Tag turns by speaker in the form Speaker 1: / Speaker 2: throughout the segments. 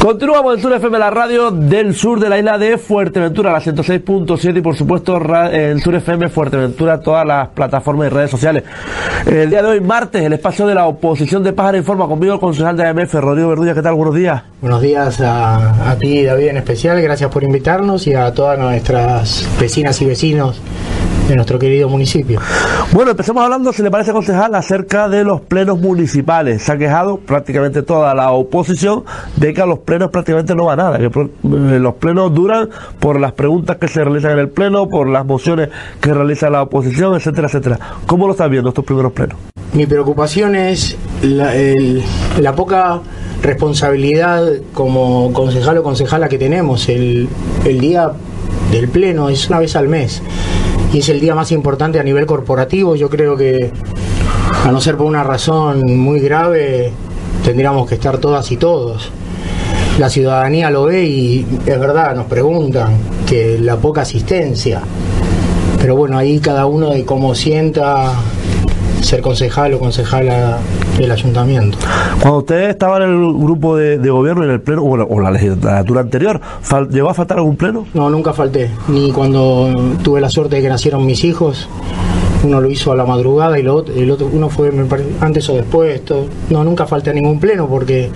Speaker 1: Continuamos en Sur FM, la radio del sur de la isla de Fuerteventura, la 106.7 y por supuesto en Sur FM Fuerteventura, todas las plataformas y redes sociales. El día de hoy, martes, el espacio de la oposición de Pájara Informa, conmigo el concejal de AMF, Rodrigo Verdulla. ¿Qué tal? Buenos días.
Speaker 2: Buenos días a ti, David, en especial. Gracias por invitarnos y a todas nuestras vecinas y vecinos de nuestro querido municipio.
Speaker 1: Bueno, empecemos hablando, si le parece, concejal, acerca de los plenos municipales. Se ha quejado prácticamente toda la oposición de que a los plenos prácticamente no va nada, que los plenos duran por las preguntas que se realizan en el pleno, por las mociones que realiza la oposición, etcétera, etcétera. ¿Cómo lo están viendo estos primeros plenos?
Speaker 2: Mi preocupación es la poca responsabilidad como concejal o concejala que tenemos. El día del pleno es una vez al mes y es el día más importante a nivel corporativo. Yo creo que, a no ser por una razón muy grave, tendríamos que estar todas y todos. La ciudadanía lo ve y es verdad, nos preguntan que la poca asistencia, pero bueno, ahí cada uno de cómo sienta ser concejal o concejala del ayuntamiento.
Speaker 1: Cuando usted estaba en el grupo de gobierno, en el pleno, o la legislatura anterior, ¿llegó a faltar algún pleno?
Speaker 2: No, nunca falté, ni cuando tuve la suerte de que nacieron mis hijos. Uno lo hizo a la madrugada y el otro uno fue antes o después. No, nunca falté a ningún pleno porque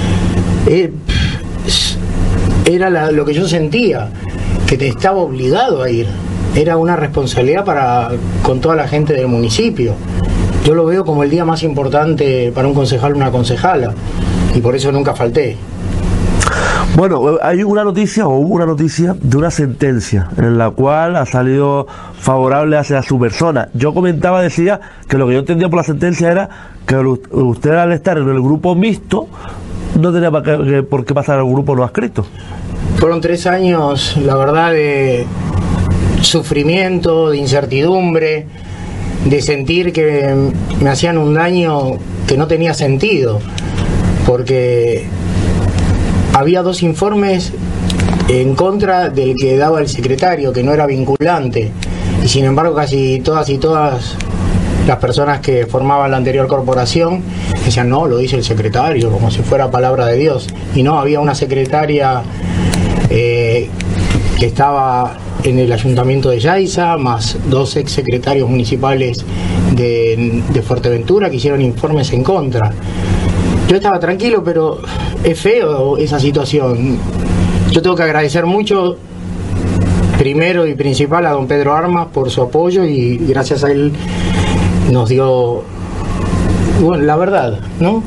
Speaker 2: era lo que yo sentía, que te estaba obligado a ir. Era una responsabilidad con toda la gente del municipio. Yo lo veo como el día más importante para un concejal o una concejala, y por eso nunca falté.
Speaker 1: Bueno, hay una noticia, o hubo una noticia de una sentencia en la cual ha salido favorable hacia su persona. Yo decía que lo que yo entendía por la sentencia era que usted, al estar en el grupo mixto, no tenía por qué pasar al grupo no adscrito.
Speaker 2: Fueron 3 años, la verdad, de sufrimiento, de incertidumbre, de sentir que me hacían un daño que no tenía sentido, porque había 2 informes en contra del que daba el secretario, que no era vinculante, y sin embargo casi todas las personas que formaban la anterior corporación decían, no, lo dice el secretario, como si fuera palabra de Dios. Y no, había una secretaria que estaba en el ayuntamiento de Yaiza, más 2 ex secretarios municipales de Fuerteventura que hicieron informes en contra. Yo estaba tranquilo, pero es feo esa situación. Yo tengo que agradecer mucho, primero y principal, a don Pedro Armas por su apoyo, y gracias a él nos dio, bueno, la verdad, ¿no?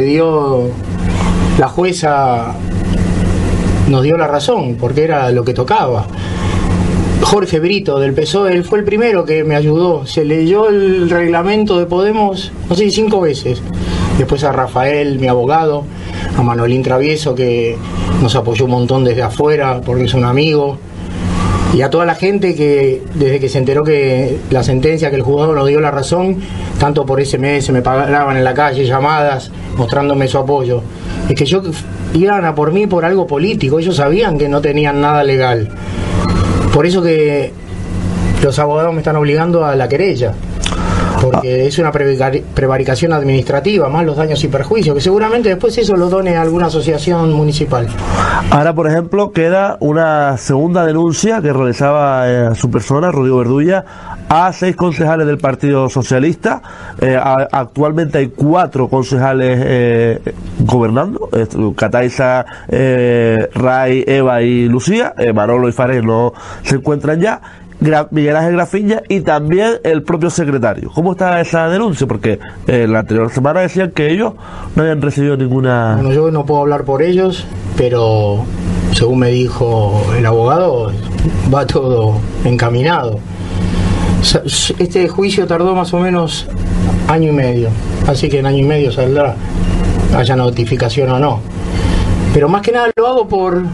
Speaker 2: La jueza nos dio la razón, porque era lo que tocaba. Jorge Brito del PSOE, él fue el primero que me ayudó. Se leyó el reglamento de Podemos, no sé, 5 veces. Después a Rafael, mi abogado, a Manolín Travieso, que nos apoyó un montón desde afuera porque es un amigo, y a toda la gente que desde que se enteró que la sentencia, que el juzgado nos dio la razón, tanto por SMS, me pagaban en la calle llamadas mostrándome su apoyo. Es que iban a por mí por algo político, ellos sabían que no tenían nada legal. Por eso que los abogados me están obligando a la querella, porque es una prevaricación administrativa, más los daños y perjuicios, que seguramente después eso lo done a alguna asociación municipal.
Speaker 1: Ahora, por ejemplo, queda una segunda denuncia que realizaba su persona, Rodrigo Verdulla, a 6 concejales del Partido Socialista. Actualmente hay 4 concejales gobernando, Cataiza, Ray, Eva y Lucía. Manolo y Fares no se encuentran ya. Miguel Ángel Grafiña y también el propio secretario. ¿Cómo está esa denuncia? Porque la anterior semana decían que ellos no habían recibido ninguna...
Speaker 2: Bueno, yo no puedo hablar por ellos, pero según me dijo el abogado, va todo encaminado. Este juicio tardó más o menos 1 año y medio, así que en 1 año y medio saldrá, haya notificación o no. Pero más que nada lo hago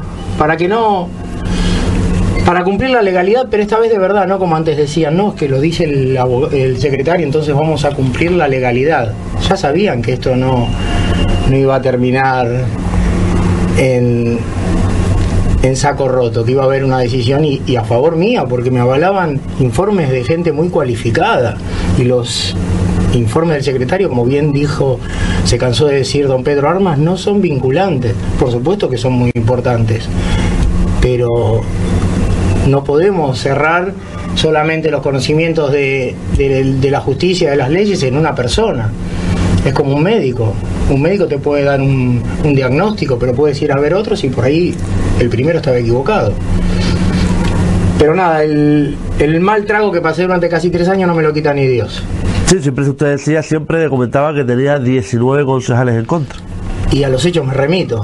Speaker 2: para cumplir la legalidad, pero esta vez de verdad, no como antes decían, no, es que lo dice el secretario, entonces vamos a cumplir la legalidad. Ya sabían que esto no iba a terminar en saco roto, que iba a haber una decisión y a favor mía, porque me avalaban informes de gente muy cualificada, y los informes del secretario, como bien dijo, se cansó de decir don Pedro Armas, no son vinculantes. Por supuesto que son muy importantes, pero no podemos cerrar solamente los conocimientos de la justicia, de las leyes en una persona. Es como un médico. Un médico te puede dar un diagnóstico, pero puedes ir a ver otros y por ahí el primero estaba equivocado. Pero nada, el mal trago que pasé durante casi 3 años no me lo quita ni Dios.
Speaker 1: Sí, siempre usted decía, siempre comentaba que tenía 19 concejales en contra.
Speaker 2: Y a los hechos me remito.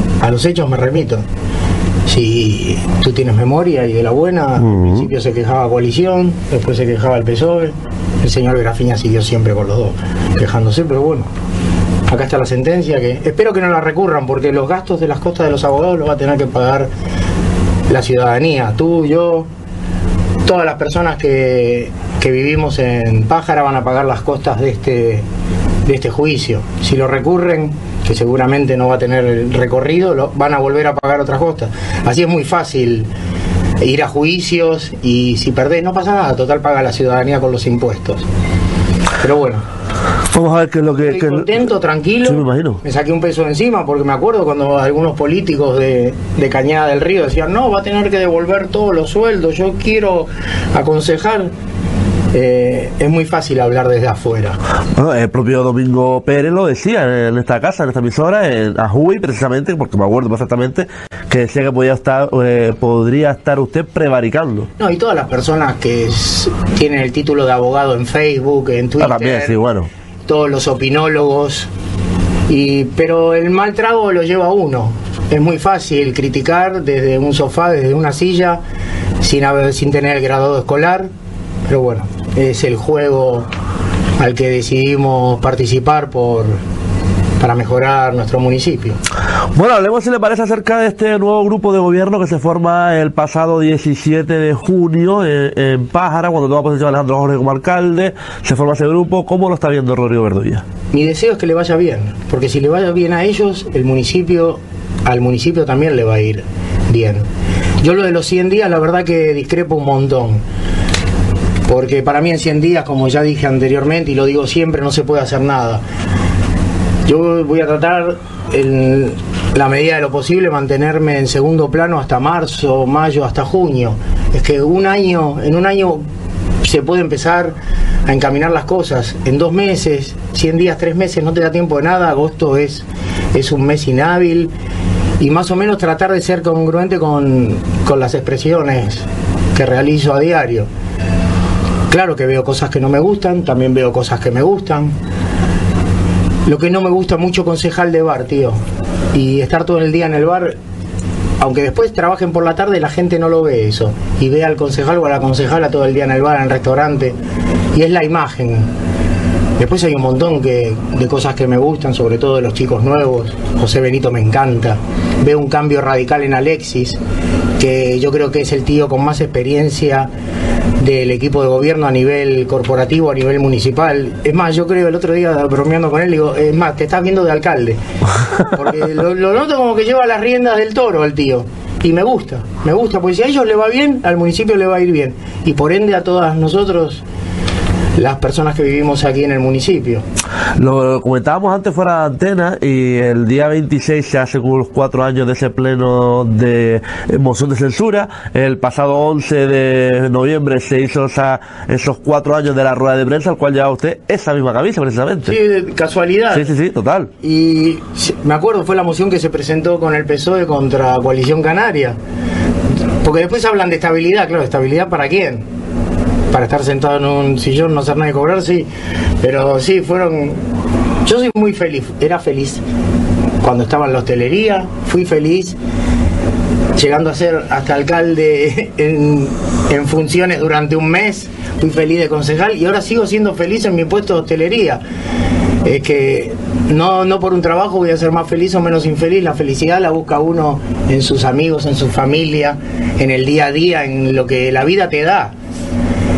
Speaker 2: Si tú tienes memoria y de la buena, al principio se quejaba Coalición, después se quejaba el PSOE, el señor Grafiña siguió siempre con los dos quejándose, pero bueno, acá está la sentencia, que espero que no la recurran, porque los gastos de las costas de los abogados los va a tener que pagar la ciudadanía, tú, yo, todas las personas que vivimos en Pájara van a pagar las costas de este juicio. Si lo recurren, que seguramente no va a tener el recorrido, van a volver a pagar otras costas. Así es muy fácil ir a juicios y si perdés no pasa nada, total paga la ciudadanía con los impuestos. Pero bueno,
Speaker 1: vamos a ver qué es lo que...
Speaker 2: estoy contento, tranquilo.
Speaker 1: Sí, me imagino.
Speaker 2: Me saqué un peso de encima porque me acuerdo cuando algunos políticos de Cañada del Río decían, no, va a tener que devolver todos los sueldos, yo quiero aconsejar. Es muy fácil hablar desde afuera.
Speaker 1: Bueno, el propio Domingo Pérez lo decía en esta casa, en esta emisora, en Ajuy, precisamente, porque me acuerdo perfectamente que decía que podría estar usted prevaricando.
Speaker 2: No, y todas las personas que tienen el título de abogado en Facebook, en Twitter,
Speaker 1: también, sí, bueno.
Speaker 2: Todos los opinólogos, pero el mal trago lo lleva a uno. Es muy fácil criticar desde un sofá, desde una silla, sin tener el graduado escolar, pero bueno, es el juego al que decidimos participar para mejorar nuestro municipio.
Speaker 1: Bueno, hablemos, si le parece, acerca de este nuevo grupo de gobierno que se forma el pasado 17 de junio en Pájara, cuando toma posesión Alejandro Jorge como alcalde. Se forma ese grupo. ¿Cómo lo está viendo Rodrigo Verdulla?
Speaker 2: Mi deseo es que le vaya bien, porque si le vaya bien a ellos, al municipio también le va a ir bien. Yo lo de los 100 días, la verdad que discrepo un montón. Porque para mí en 100 días, como ya dije anteriormente y lo digo siempre, no se puede hacer nada. Yo voy a tratar, en la medida de lo posible, mantenerme en segundo plano hasta marzo, mayo, hasta junio. Es que en un año se puede empezar a encaminar las cosas. En 2 meses, 100 días, 3 meses, no te da tiempo de nada. Agosto es un mes inhábil. Y más o menos tratar de ser congruente con las expresiones que realizo a diario. Claro que veo cosas que no me gustan, también veo cosas que me gustan. Lo que no me gusta mucho, concejal de bar, tío. Y estar todo el día en el bar, aunque después trabajen por la tarde, la gente no lo ve eso. Y ve al concejal o a la concejala todo el día en el bar, en el restaurante. Y es la imagen. Después hay un montón de cosas que me gustan, sobre todo de los chicos nuevos. José Benito me encanta. Veo un cambio radical en Alexis, que yo creo que es el tío con más experiencia del equipo de gobierno a nivel corporativo, a nivel municipal. Es más, yo creo, el otro día bromeando con él, digo, es más, te estás viendo de alcalde. Porque lo noto como que lleva las riendas del toro el tío. Y me gusta, porque si a ellos le va bien, al municipio le va a ir bien. Y por ende a todas nosotros, las personas que vivimos aquí en el municipio.
Speaker 1: Lo comentábamos antes fuera de antena, y el día 26 se hace los 4 años de ese pleno de moción de censura. El pasado 11 de noviembre se hizo esos 4 años de la rueda de prensa, al cual llevaba usted esa misma camisa precisamente.
Speaker 2: Sí, de casualidad.
Speaker 1: Sí, total.
Speaker 2: Y me acuerdo, fue la moción que se presentó con el PSOE contra Coalición Canaria. Porque después hablan de estabilidad, claro, ¿estabilidad para quién? Para estar sentado en un sillón, no hacer nada y cobrar, sí. Pero sí, yo soy muy feliz, era feliz cuando estaba en la hostelería, fui feliz llegando a ser hasta alcalde en funciones durante un mes, fui feliz de concejal y ahora sigo siendo feliz en mi puesto de hostelería. Es que no por un trabajo voy a ser más feliz o menos infeliz. La felicidad la busca uno en sus amigos, en su familia, en el día a día, en lo que la vida te da.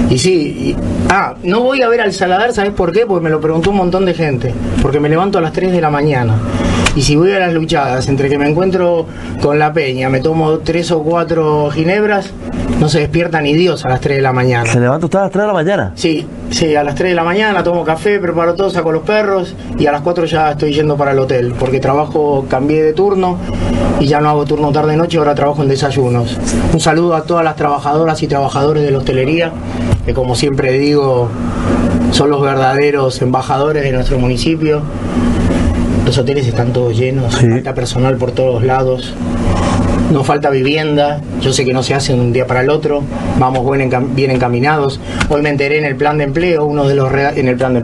Speaker 2: Y sí, no voy a ver al Saladar, ¿sabes por qué? Porque me lo preguntó un montón de gente. Porque me levanto a las 3 de la mañana. Y si voy a las luchadas, entre que me encuentro con la peña, me tomo 3 o 4 ginebras, no se despierta ni Dios a las 3 de la mañana.
Speaker 1: ¿Se levanta usted a las 3 de la mañana?
Speaker 2: Sí, a las 3 de la mañana tomo café, preparo todo, saco los perros y a las 4 ya estoy yendo para el hotel. Porque cambié de turno y ya no hago turno tarde-noche, ahora trabajo en desayunos. Un saludo a todas las trabajadoras y trabajadores de la hostelería, que como siempre digo, son los verdaderos embajadores de nuestro municipio. Los hoteles están todos llenos,
Speaker 1: sí.
Speaker 2: Falta personal por todos lados, no falta vivienda. Yo sé que no se hace de un día para el otro, vamos bien encaminados. Hoy me enteré en el plan de empleo, en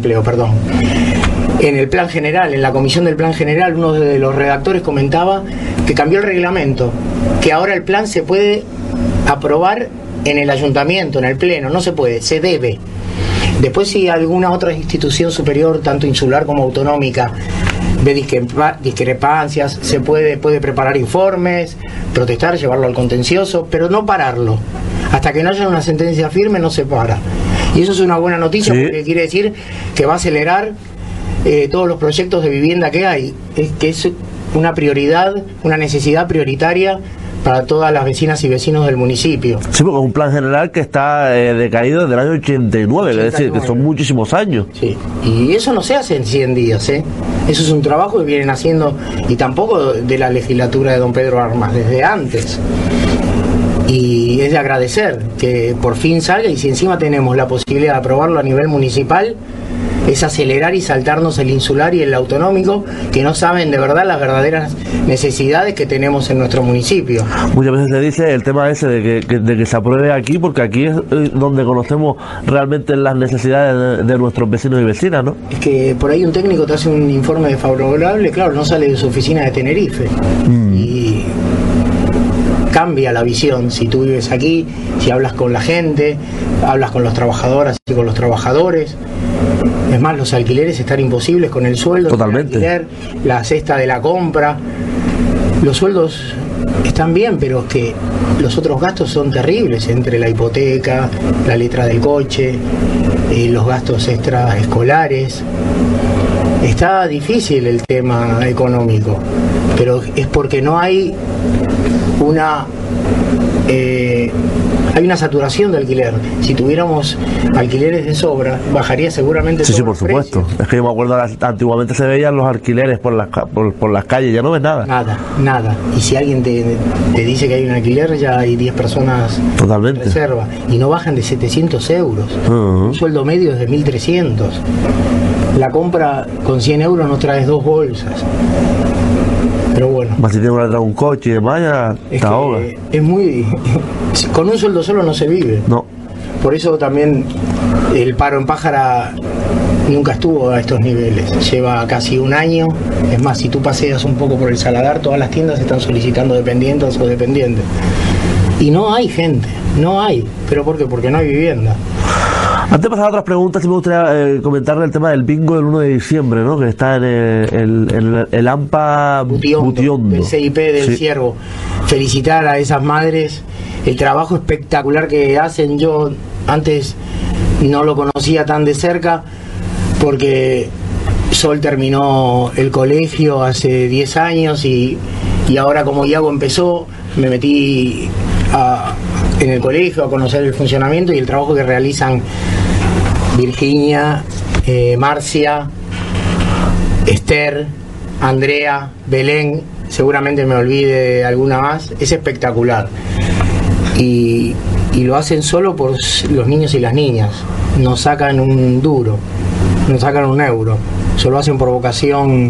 Speaker 2: el plan general, en la comisión del plan general, uno de los redactores comentaba que cambió el reglamento, que ahora el plan se puede aprobar en el ayuntamiento, en el pleno, no se puede, se debe. Después, si alguna otra institución superior, tanto insular como autonómica, ve discrepancias, se puede preparar informes, protestar, llevarlo al contencioso, pero no pararlo. Hasta que no haya una sentencia firme no se para. Y eso es una buena noticia, sí, porque quiere decir que va a acelerar todos los proyectos de vivienda que hay, que es una prioridad, una necesidad prioritaria para todas las vecinas y vecinos del municipio.
Speaker 1: Sí, porque es un plan general que está decaído desde el año 89, es decir, que son muchísimos años.
Speaker 2: Sí, y eso no se hace en 100 días, ¿eh? Eso es un trabajo que vienen haciendo, y tampoco de la legislatura de don Pedro Armas, desde antes. Y es de agradecer que por fin salga, y si encima tenemos la posibilidad de aprobarlo a nivel municipal, es acelerar y saltarnos el insular y el autonómico, que no saben de verdad las verdaderas necesidades que tenemos en nuestro municipio.
Speaker 1: Muchas veces se dice el tema ese de que se apruebe aquí, porque aquí es donde conocemos realmente las necesidades de nuestros vecinos y vecinas, ¿no?
Speaker 2: Es que por ahí un técnico te hace un informe desfavorable, claro, no sale de su oficina de Tenerife. Y cambia la visión si tú vives aquí, si hablas con la gente, hablas con las trabajadoras y con los trabajadores. Es más, los alquileres están imposibles con el sueldo.
Speaker 1: Totalmente.
Speaker 2: El alquiler, la cesta de la compra. Los sueldos están bien, pero es que los otros gastos son terribles, entre la hipoteca, la letra del coche, los gastos extraescolares. Está difícil el tema económico, pero es porque no hay hay una saturación de alquiler. Si tuviéramos alquileres de sobra, bajaría seguramente
Speaker 1: sí, por supuesto. Precios. Es que yo me acuerdo, antiguamente se veían los alquileres por las calles, ya no ves nada.
Speaker 2: Nada. Y si alguien te dice que hay un alquiler, ya hay 10 personas
Speaker 1: totalmente
Speaker 2: en reserva. Y no bajan de 700 euros. Un sueldo medio es de 1.300. La compra con 100 euros no traes 2 bolsas. Pero bueno.
Speaker 1: Más si tienes que traer un coche y demás, ya te ahoga.
Speaker 2: Es muy... Con un sueldo solo no se vive.
Speaker 1: No.
Speaker 2: Por eso también el paro en Pájara nunca estuvo a estos niveles. Lleva casi un año. Es más, si tú paseas un poco por el Saladar, todas las tiendas están solicitando dependientes o dependientes. Y no hay gente, no hay. ¿Pero por qué? Porque no hay vivienda.
Speaker 1: Antes de pasar a otras preguntas, sí me gustaría comentarle el tema del bingo del 1 de diciembre, ¿no? Que está en el AMPA Butiondo,
Speaker 2: del CIP del Ciervo. Felicitar a esas madres, el trabajo espectacular que hacen. Yo antes no lo conocía tan de cerca, porque Sol terminó el colegio hace 10 años y ahora, como Iago empezó, me metí en el colegio a conocer el funcionamiento y el trabajo que realizan Virginia, Marcia, Esther, Andrea, Belén, seguramente me olvide alguna más. Es espectacular y lo hacen solo por los niños y las niñas. No sacan un duro, no sacan un euro, solo hacen por vocación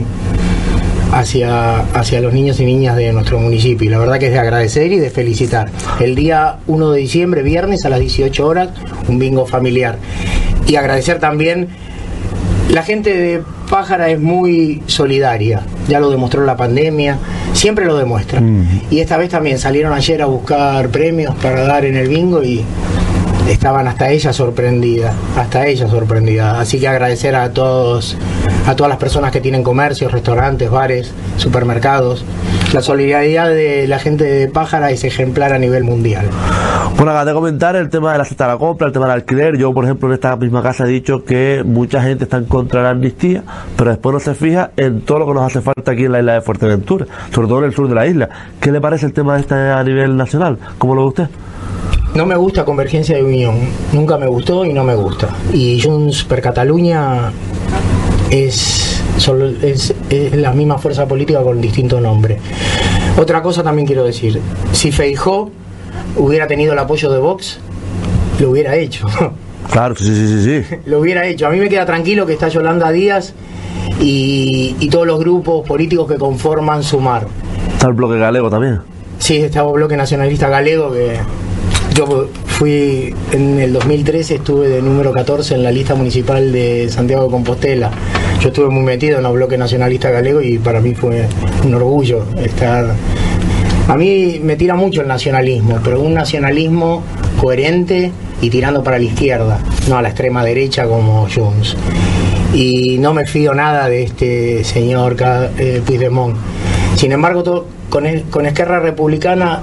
Speaker 2: hacia los niños y niñas de nuestro municipio. Y la verdad que es de agradecer y de felicitar. El día 1 de diciembre, viernes, a las 18 horas, un bingo familiar. Y agradecer también, la gente de Pájara es muy solidaria, ya lo demostró la pandemia, siempre lo demuestra. Y esta vez también salieron ayer a buscar premios para dar en el bingo y estaban hasta ella sorprendida. Así que agradecer a todas las personas que tienen comercios, restaurantes, bares, supermercados. La solidaridad de la gente de Pájara es ejemplar a nivel mundial.
Speaker 1: Bueno, acabas de comentar el tema de la cesta de la compra, el tema del alquiler. Yo, por ejemplo, en esta misma casa he dicho que mucha gente está en contra de la amnistía, pero después no se fija en todo lo que nos hace falta aquí en la isla de Fuerteventura, sobre todo en el sur de la isla. ¿Qué le parece el tema de este a nivel nacional? ¿Cómo lo ve usted?
Speaker 2: No me gusta Convergencia de Unión, nunca me gustó y no me gusta. Y Junts per Catalunya es la misma fuerza política con distinto nombre. Otra cosa también quiero decir, si Feijóo hubiera tenido el apoyo de Vox, lo hubiera hecho.
Speaker 1: Claro, sí.
Speaker 2: Lo hubiera hecho. A mí me queda tranquilo que está Yolanda Díaz y todos los grupos políticos que conforman Sumar.
Speaker 1: Está el bloque galego también.
Speaker 2: Sí, está el bloque nacionalista galego, que yo fui en el 2013, estuve de número 14 en la lista municipal de Santiago de Compostela. Yo estuve muy metido en el bloque nacionalista galego y para mí fue un orgullo estar. A mí me tira mucho el nacionalismo, pero un nacionalismo coherente y tirando para la izquierda, no a la extrema derecha como Junts. Y no me fío nada de este señor Puigdemont. Sin embargo, con Esquerra Republicana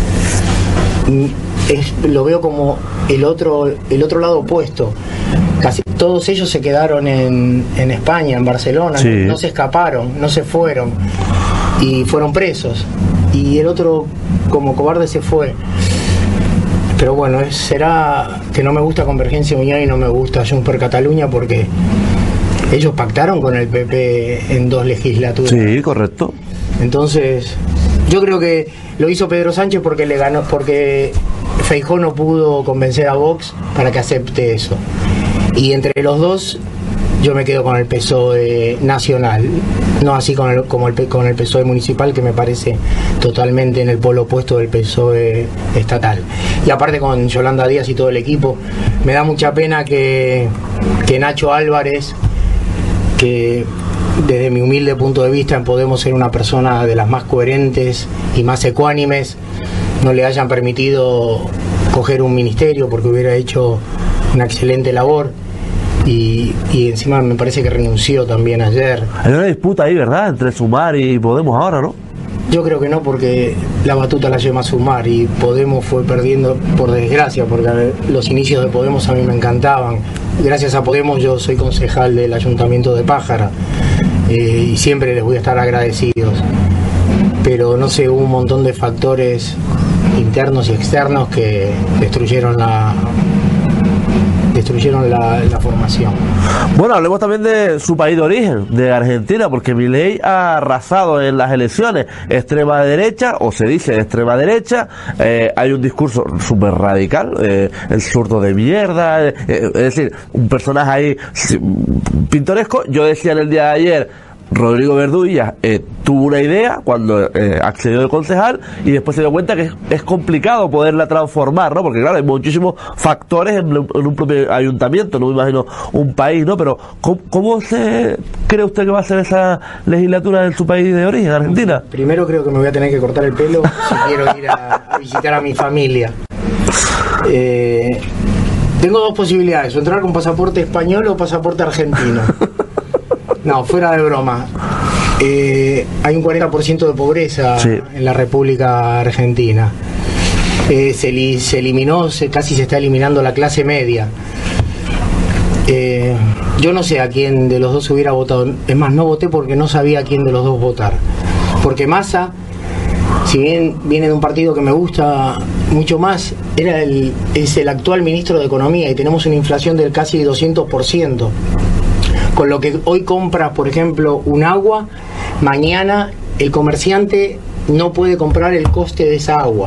Speaker 2: lo veo como el otro lado opuesto. Casi todos ellos se quedaron en España, en Barcelona, sí. No se escaparon, no se fueron y fueron presos. Y el otro, como cobarde, se fue. Pero bueno, será que no me gusta Convergencia Unión y no me gusta Junts per Catalunya porque ellos pactaron con el PP en 2 legislaturas.
Speaker 1: Sí, correcto.
Speaker 2: Entonces, yo creo que lo hizo Pedro Sánchez porque le ganó, porque Feijóo no pudo convencer a Vox para que acepte eso. Y entre los dos, yo me quedo con el PSOE nacional, no así con el PSOE municipal, que me parece totalmente en el polo opuesto del PSOE estatal. Y aparte con Yolanda Díaz y todo el equipo, me da mucha pena que Nacho Álvarez, que desde mi humilde punto de vista en Podemos ser una persona de las más coherentes y más ecuánimes, no le hayan permitido coger un ministerio porque hubiera hecho una excelente labor. Y encima me parece que renunció también ayer.
Speaker 1: Hay una disputa ahí, ¿verdad?, entre Sumar y Podemos ahora, ¿no?
Speaker 2: Yo creo que no, porque la batuta la lleva Sumar y Podemos fue perdiendo, por desgracia, porque los inicios de Podemos a mí me encantaban. Gracias a Podemos yo soy concejal del Ayuntamiento de Pájara y siempre les voy a estar agradecidos. Pero no sé, hubo un montón de factores internos y externos que destruyeron la formación.
Speaker 1: Bueno, hablemos también de su país de origen, de Argentina, porque Milei ha arrasado en las elecciones. Extrema derecha, o se dice extrema derecha, hay un discurso súper radical, el zurdo de mierda, es decir, un personaje ahí pintoresco. Yo decía en el día de ayer, Rodrigo Verdulla tuvo una idea cuando accedió de concejal y después se dio cuenta que es complicado poderla transformar, ¿no? Porque claro, hay muchísimos factores en un propio ayuntamiento, no me imagino un país, ¿no? Pero ¿cómo cree usted que va a ser esa legislatura en su país de origen, Argentina?
Speaker 2: Primero creo que me voy a tener que cortar el pelo si quiero ir a visitar a mi familia. Tengo 2 posibilidades, o entrar con pasaporte español o pasaporte argentino. No, fuera de broma. Hay un 40% de pobreza, sí, en la República Argentina. Se eliminó, casi se está eliminando la clase media. Yo no sé a quién de los dos hubiera votado. Es más, no voté porque no sabía a quién de los dos votar. Porque Massa, si bien viene de un partido que me gusta mucho más, es el actual ministro de Economía y tenemos una inflación del casi 200%. Con lo que hoy compras, por ejemplo, un agua, mañana el comerciante no puede comprar el coste de esa agua.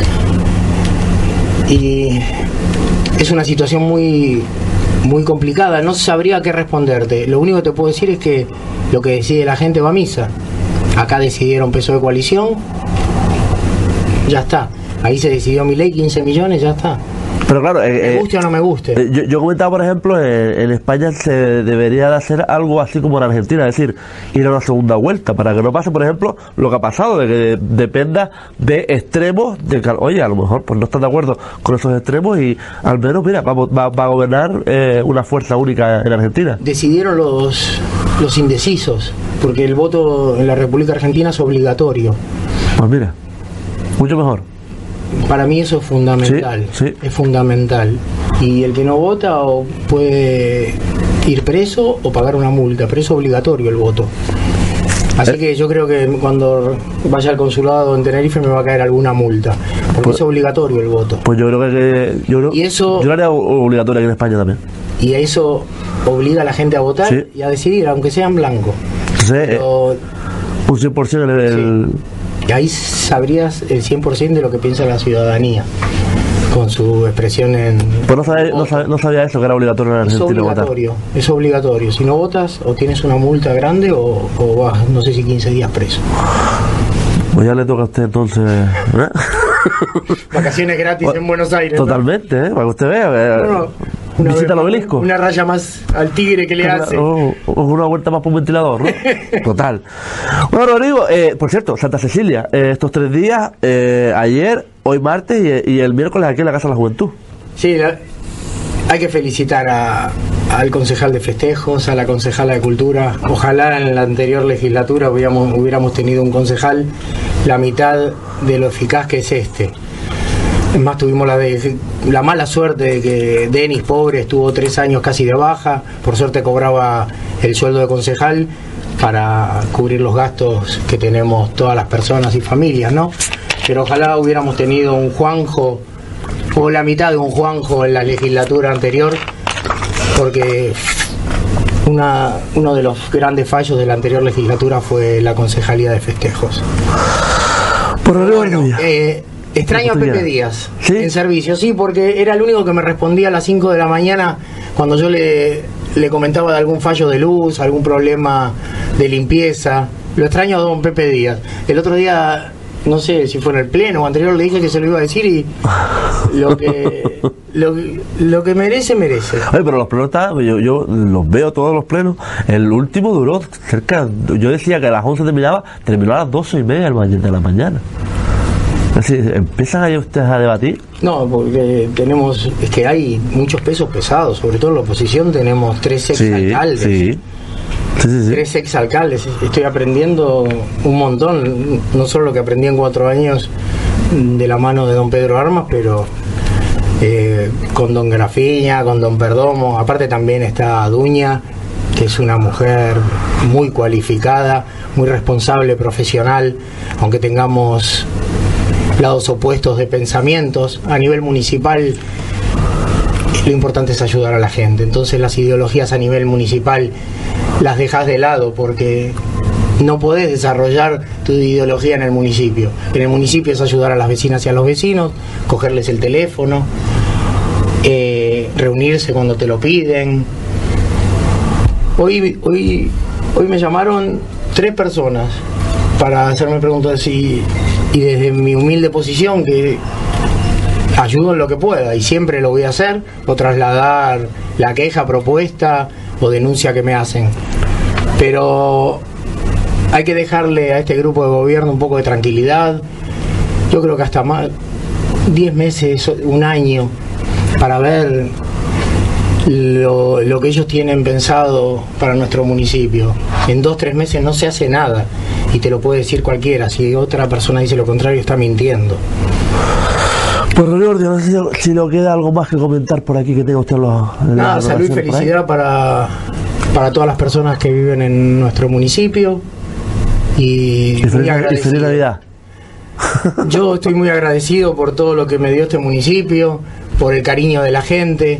Speaker 2: Y es una situación muy, muy complicada, no sabría qué responderte. Lo único que te puedo decir es que lo que decide la gente va a misa. Acá decidieron PSOE coalición, ya está. Ahí se decidió Milei, 15 millones, ya está.
Speaker 1: Pero claro,
Speaker 2: me guste o no me guste.
Speaker 1: Yo comentaba, por ejemplo, en España se debería de hacer algo así como en Argentina, es decir, ir a una segunda vuelta, para que no pase, por ejemplo, lo que ha pasado, de que dependa de extremos, de que, oye, a lo mejor pues no están de acuerdo con esos extremos y al menos, mira, va a gobernar una fuerza única en Argentina.
Speaker 2: Decidieron los indecisos, porque el voto en la República Argentina es obligatorio.
Speaker 1: Pues mira, mucho mejor.
Speaker 2: Para mí eso es fundamental,
Speaker 1: sí.
Speaker 2: Es fundamental. Y el que no vota o puede ir preso o pagar una multa, pero es obligatorio el voto. Así que yo creo que cuando vaya al consulado en Tenerife me va a caer alguna multa, porque
Speaker 1: pues,
Speaker 2: es obligatorio el voto.
Speaker 1: Pues yo creo que yo lo haría obligatorio aquí en España también.
Speaker 2: Y eso obliga a la gente a votar, sí, y a decidir, aunque sea en blanco.
Speaker 1: Entonces, un 100%
Speaker 2: Y ahí sabrías el 100% de lo que piensa la ciudadanía, con su expresión en...
Speaker 1: Pues no sabía eso, que era obligatorio en Argentina votar.
Speaker 2: Es obligatorio. Si no votas, o tienes una multa grande o vas, no sé si 15 días preso.
Speaker 1: Pues ya le toca a usted entonces...
Speaker 2: Vacaciones gratis en Buenos Aires.
Speaker 1: Totalmente, para que usted vea. Visita el obelisco.
Speaker 2: Una raya más al tigre que le hace.
Speaker 1: Una vuelta más por un ventilador, ¿no? Total. Bueno, Rodrigo, por cierto, Santa Cecilia, estos 3 días, ayer, hoy martes y el miércoles aquí en la Casa de la Juventud.
Speaker 2: Sí, hay que felicitar al concejal de festejos, a la concejala de cultura. Ojalá en la anterior legislatura hubiéramos tenido un concejal la mitad de lo eficaz que es este. Es más, tuvimos la mala suerte de que Denis, pobre, estuvo 3 años casi de baja. Por suerte cobraba el sueldo de concejal para cubrir los gastos que tenemos todas las personas y familias, ¿no? Pero ojalá hubiéramos tenido un Juanjo o la mitad de un Juanjo en la legislatura anterior, porque uno de los grandes fallos de la anterior legislatura fue la concejalía de festejos.
Speaker 1: Bueno,
Speaker 2: extraño a Pepe Díaz,
Speaker 1: ¿sí?
Speaker 2: En servicio, sí, porque era el único que me respondía a las 5 de la mañana cuando yo le comentaba de algún fallo de luz, algún problema de limpieza. Lo extraño a don Pepe Díaz. El otro día, no sé si fue en el pleno o anterior, le dije que se lo iba a decir y lo que merece.
Speaker 1: Oye, pero los plenos yo los veo todos los plenos. El último duró cerca, yo decía que a las 11 terminó a las 12:30 de la mañana. Así, ¿empiezan ahí ustedes a debatir?
Speaker 2: No, porque es que hay muchos pesos pesados, sobre todo en la oposición tenemos 3 exalcaldes.
Speaker 1: Sí.
Speaker 2: 3 exalcaldes. Estoy aprendiendo un montón, no solo lo que aprendí en 4 años de la mano de don Pedro Armas, pero con don Grafiña, con don Perdomo. Aparte también está Duña, que es una mujer muy cualificada, muy responsable, profesional, aunque tengamos lados opuestos de pensamientos. A nivel municipal lo importante es ayudar a la gente, entonces las ideologías a nivel municipal las dejas de lado, porque no podés desarrollar tu ideología en el municipio. En el municipio es ayudar a las vecinas y a los vecinos, cogerles el teléfono, reunirse cuando te lo piden. Hoy me llamaron 3 personas para hacerme preguntas y desde mi humilde posición, que ayudo en lo que pueda y siempre lo voy a hacer, o trasladar la queja, propuesta o denuncia que me hacen. Pero hay que dejarle a este grupo de gobierno un poco de tranquilidad. Yo creo que hasta más 10 meses, un año, para ver lo que ellos tienen pensado para nuestro municipio. En 2-3 meses no se hace nada, y te lo puede decir cualquiera. Si otra persona dice lo contrario, está mintiendo.
Speaker 1: Pues Rodrigo, no sé si no queda algo más que comentar por aquí que tenga usted
Speaker 2: nada, salud y felicidad para todas las personas que viven en nuestro municipio y
Speaker 1: feliz Navidad.
Speaker 2: Yo estoy muy agradecido por todo lo que me dio este municipio, por el cariño de la gente.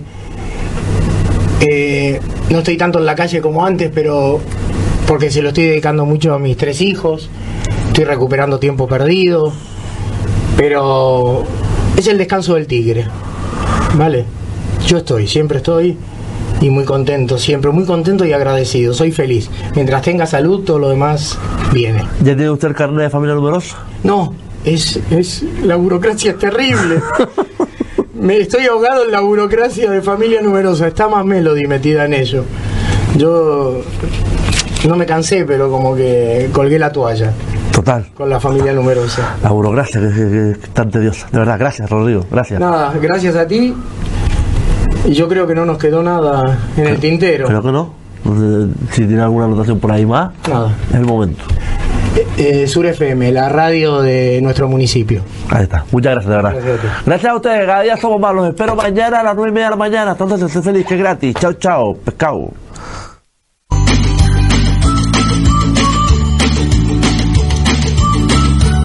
Speaker 2: No estoy tanto en la calle como antes, pero porque se lo estoy dedicando mucho a mis 3 hijos. Estoy recuperando tiempo perdido, pero es el descanso del tigre, ¿vale? Yo siempre estoy, y muy contento, siempre muy contento y agradecido. Soy feliz. Mientras tenga salud, todo lo demás viene.
Speaker 1: ¿Ya tiene usted el carnet de familia numerosa?
Speaker 2: No, la burocracia es terrible. Me estoy ahogado en la burocracia de familia numerosa. Está más Melody metida en ello. Yo no me cansé, pero como que colgué la toalla.
Speaker 1: Total.
Speaker 2: Con la familia numerosa.
Speaker 1: La burocracia que es tan tediosa. De verdad, gracias, Rodrigo. Gracias.
Speaker 2: Nada, gracias a ti. Y yo creo que no nos quedó nada en el tintero.
Speaker 1: Creo que no. Si tiene alguna anotación por ahí más,
Speaker 2: nada.
Speaker 1: Es el momento.
Speaker 2: Sur FM, la radio de nuestro municipio.
Speaker 1: Ahí está. Muchas gracias, de verdad.
Speaker 2: Gracias
Speaker 1: a ustedes. Cada día somos más. Los espero mañana a las 9:30 de la mañana. Entonces, sé feliz, que es gratis. Chao, chao. Pescado.